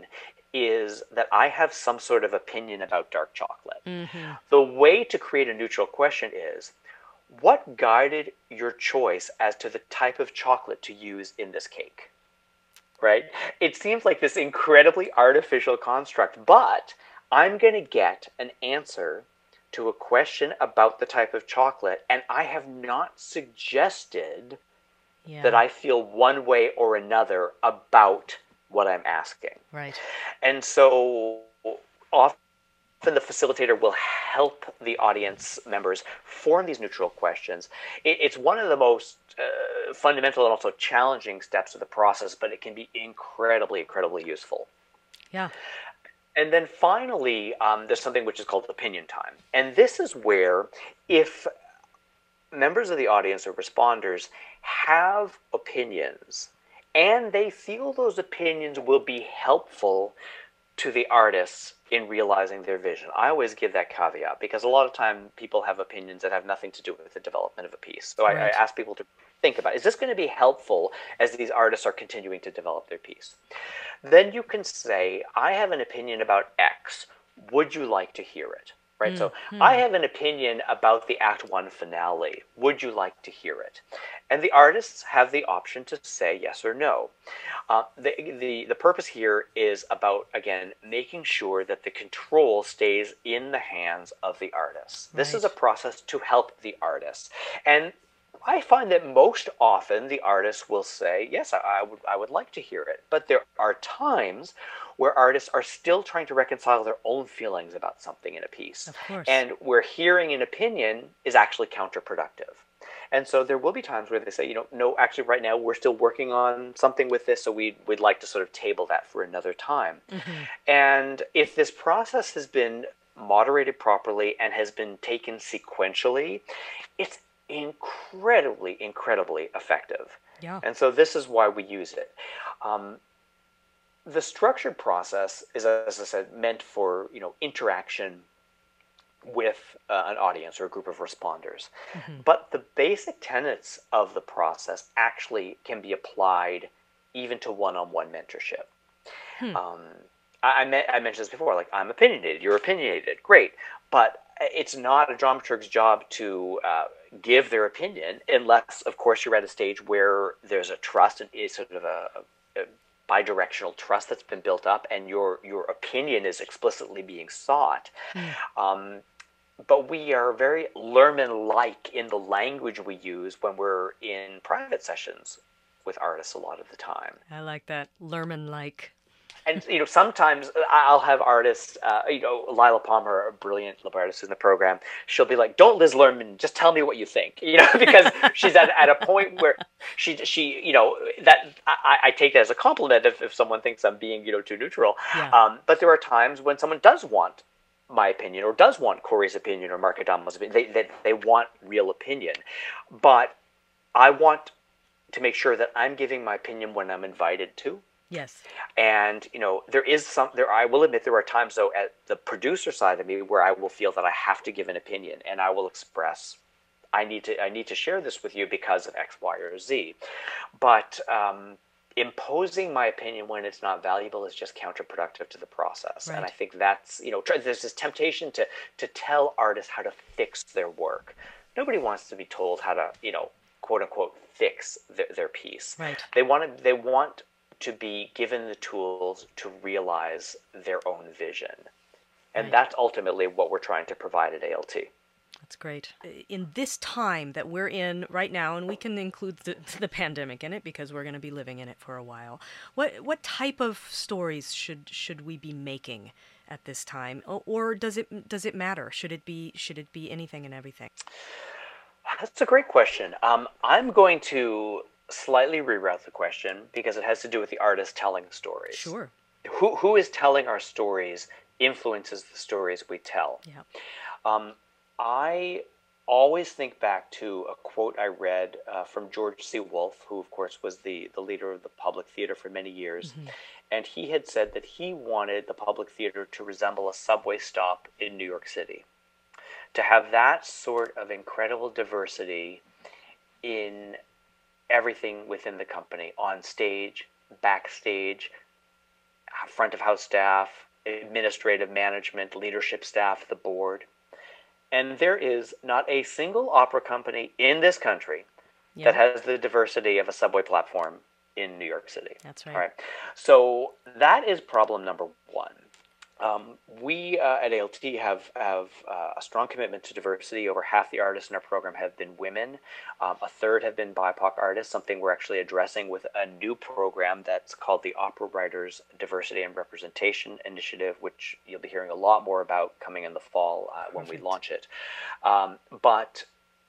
is that I have some sort of opinion about dark chocolate. Mm-hmm. The way to create a neutral question is, what guided your choice as to the type of chocolate to use in this cake? Right? It seems like this incredibly artificial construct, but I'm going to get an answer to a question about the type of chocolate, and I have not suggested Yeah. that I feel one way or another about what I'm asking. Right. And so often the facilitator will help the audience members form these neutral questions. It, it's one of the most uh, fundamental and also challenging steps of the process, but it can be incredibly, incredibly useful. Yeah. And then finally, um, there's something which is called opinion time. And this is where, if members of the audience or responders have opinions and they feel those opinions will be helpful to the artists in realizing their vision. I always give that caveat because a lot of time people have opinions that have nothing to do with the development of a piece. So I, Right. I ask people to think about, is this going to be helpful as these artists are continuing to develop their piece? Then you can say, I have an opinion about X. Would you like to hear it? Right? So Mhm. I have an opinion about the Act One finale. Would you like to hear it? And the artists have the option to say yes or no. Uh, the, the, the purpose here is about, again, making sure that the control stays in the hands of the artists. This is a Right. process to help the artists. And I find that most often the artists will say, yes, I, I would I would like to hear it. But there are times where artists are still trying to reconcile their own feelings about something in a piece. Of course. And where hearing an opinion is actually counterproductive. And so there will be times where they say, you know, no, actually right now we're still working on something with this, so we'd, we'd like to sort of table that for another time. Mhm. And if this process has been moderated properly and has been taken sequentially, it's incredibly, incredibly effective. Yeah. And so this is why we use it. Um, the structured process is, as I said, meant for, you know, interaction with uh, an audience or a group of responders. Mhm. But the basic tenets of the process actually can be applied even to one-on-one mentorship. Hmm. Um, I, I, me- I mentioned this before, like, I'm opinionated, you're opinionated, great. But it's not a dramaturg's job to uh, give their opinion unless, of course, you're at a stage where there's a trust and is sort of a, a, a bidirectional trust that's been built up and your, your opinion is explicitly being sought. Hmm. Um, but we are very Lerman-like in the language we use when we're in private sessions with artists a lot of the time. I like that. Lerman-like. And, you know, sometimes I'll have artists, uh, you know, Lila Palmer, a brilliant librettist in the program, she'll be like, don't Liz Lerman, just tell me what you think, you know, because she's at, at a point where she, she, you know, that I, I take that as a compliment if, if someone thinks I'm being, you know, too neutral. Yeah. Um, but there are times when someone does want my opinion or does want Corey's opinion or Mark Adama's opinion. They, they, they want real opinion. But I want to make sure that I'm giving my opinion when I'm invited to. Yes. And, you know, there is some, there, I will admit there are times, though, at the producer side of me where I will feel that I have to give an opinion and I will express, I need to, I need to share this with you because of X, Y, or Z. But um, imposing my opinion when it's not valuable is just counterproductive to the process. Right. And I think that's, you know, tr- there's this temptation to, to tell artists how to fix their work. Nobody wants to be told how to, you know, quote unquote, fix their, their piece. Right. They want to, they want to be given the tools to realize their own vision. And Right. that's ultimately what we're trying to provide at A L T. That's great. In this time that we're in right now, and we can include the, the pandemic in it because we're going to be living in it for a while, what what type of stories should should we be making at this time, or, or does it does it matter? Should it be should it be anything and everything? That's a great question. Um, I'm going to slightly reroute the question because it has to do with the artist telling stories. Sure. Who who is telling our stories influences the stories we tell. Yeah. Um, I always think back to a quote I read uh, from George C. Wolfe, who of course was the, the leader of the public theater for many years. Mm-hmm. And he had said that he wanted the public theater to resemble a subway stop in New York City. To have that sort of incredible diversity in everything within the company, on stage, backstage, front of house staff, administrative management, leadership staff, the board. And there is not a single opera company in this country Yeah. that has the diversity of a subway platform in New York City. That's right. All right. So that is problem number one. Um, we uh, at A L T have have uh, a strong commitment to diversity. Over half the artists in our program have been women. Um, a third have been B I P O C artists, something we're actually addressing with a new program that's called the Opera Writers Diversity and Representation Initiative, which you'll be hearing a lot more about coming in the fall uh, when Perfect. we launch it. Um, but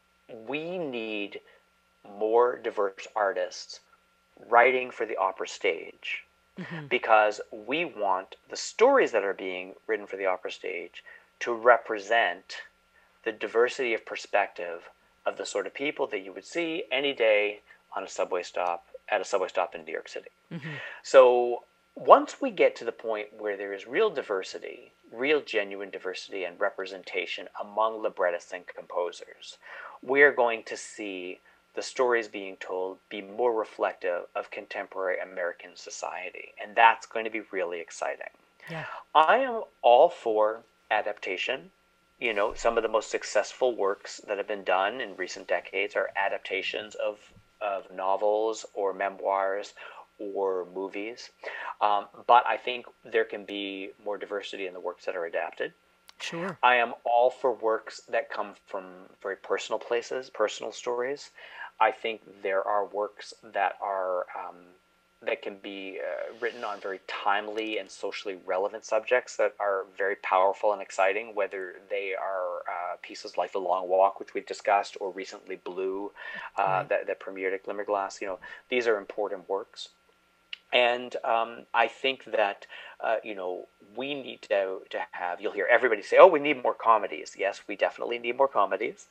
we need more diverse artists writing for the opera stage. Mm-hmm. Because we want the stories that are being written for the opera stage to represent the diversity of perspective of the sort of people that you would see any day on a subway stop, at a subway stop in New York City. Mm-hmm. So once we get to the point where there is real diversity, real genuine diversity and representation among librettists and composers, we're going to see the stories being told be more reflective of contemporary American society. And that's going to be really exciting. Yeah. I am all for adaptation. You know, some of the most successful works that have been done in recent decades are adaptations of, of novels or memoirs or movies. Um, but I think there can be more diversity in the works that are adapted. Sure. I am all for works that come from very personal places, personal stories. I think there are works that are um, that can be uh, written on very timely and socially relevant subjects that are very powerful and exciting, whether they are uh, pieces like The Long Walk, which we've discussed, or recently Blue, uh, Right. that, that premiered at Glimmerglass. You know, these are important works. And um, I think that, uh, you know, we need to, to have, you'll hear everybody say, oh, we need more comedies. Yes, we definitely need more comedies.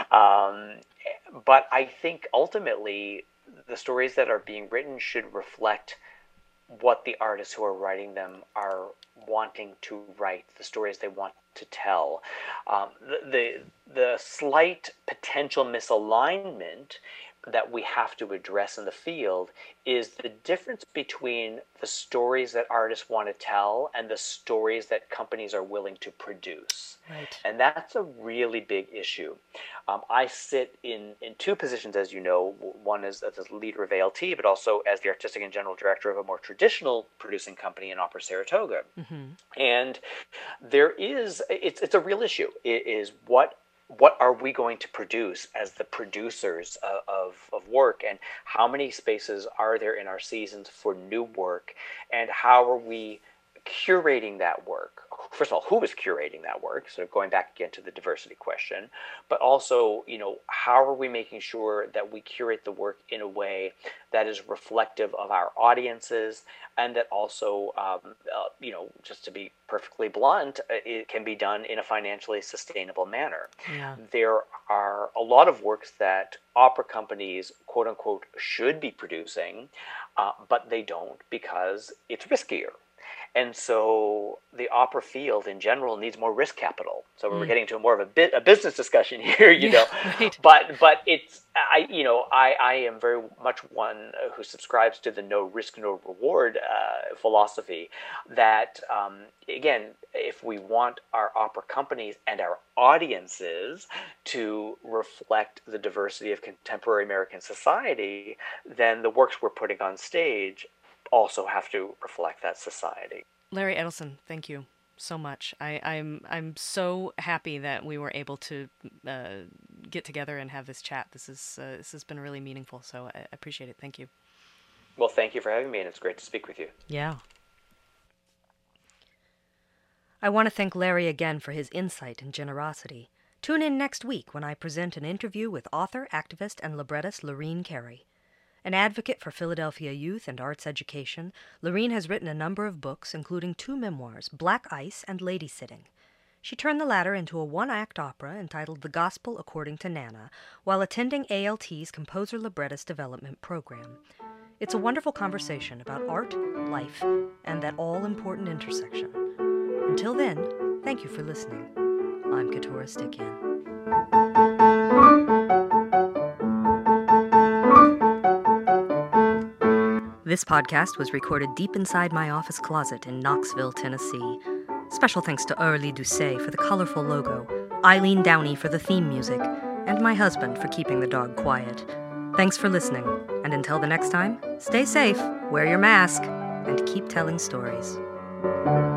um, but I think ultimately the stories that are being written should reflect what the artists who are writing them are wanting to write, the stories they want to tell. Um, the, the, the slight potential misalignment that we have to address in the field is the difference between the stories that artists want to tell and the stories that companies are willing to produce. Right. And that's a really big issue. Um, I sit in, in two positions, as you know. One is as the leader of A L T, but also as the artistic and general director of a more traditional producing company in Opera Saratoga. Mm-hmm. And there is, it's, it's a real issue, it is what what are we going to produce as the producers of, of, of work, and how many spaces are there in our seasons for new work, and how are we curating that work? First of all, who is curating that work? So going back again to the diversity question, but also, you know, how are we making sure that we curate the work in a way that is reflective of our audiences, and that also, um, uh, you know, just to be perfectly blunt, it can be done in a financially sustainable manner. Yeah. There are a lot of works that opera companies, quote unquote, should be producing, uh, but they don't because it's riskier. And so the opera field in general needs more risk capital. So we're Mm. getting into more of a bit a business discussion here, you Yeah, know. right. But but it's I you know I, I am very much one who subscribes to the no risk no reward uh, philosophy. That um, again, if we want our opera companies and our audiences to reflect the diversity of contemporary American society, then the works we're putting on stage also have to reflect that society. Larry Edelson, thank you so much. I, I'm I'm so happy that we were able to uh, get together and have this chat. This is uh, this has been really meaningful, so I appreciate it. Thank you. Well, thank you for having me, and it's great to speak with you. Yeah. I want to thank Larry again for his insight and generosity. Tune in next week when I present an interview with author, activist, and librettist Lorene Cary. An advocate for Philadelphia youth and arts education, Lorene has written a number of books, including two memoirs, Black Ice and Lady Sitting. She turned the latter into a one-act opera entitled The Gospel According to Nana, while attending A L T's Composer Librettist Development Program. It's a wonderful conversation about art, life, and that all-important intersection. Until then, thank you for listening. I'm Keturah Stickyan. This podcast was recorded deep inside my office closet in Knoxville, Tennessee. Special thanks to Early Doucet for the colorful logo, Eileen Downey for the theme music, and my husband for keeping the dog quiet. Thanks for listening, and until the next time, stay safe, wear your mask, and keep telling stories.